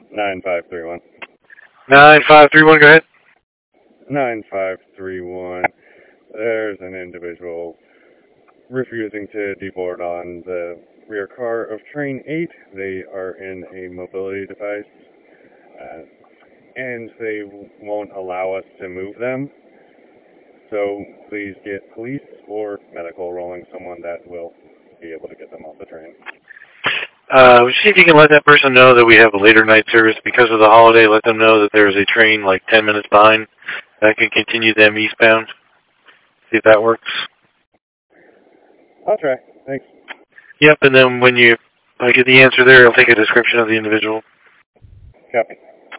9531. 9531, go ahead. 9531. There's an individual refusing to deboard on the rear car of train 8. They are in a mobility device, and they won't allow us to move them. So please get police or medical rolling, someone that will be able to get them off the train. See if you can let that person know that we have a later night service because of the holiday. Let them know that there's a train like 10 minutes behind that can continue them eastbound. See if that works. I'll try. Thanks. Yep, and then when I get the answer there, I'll take a description of the individual. Copy.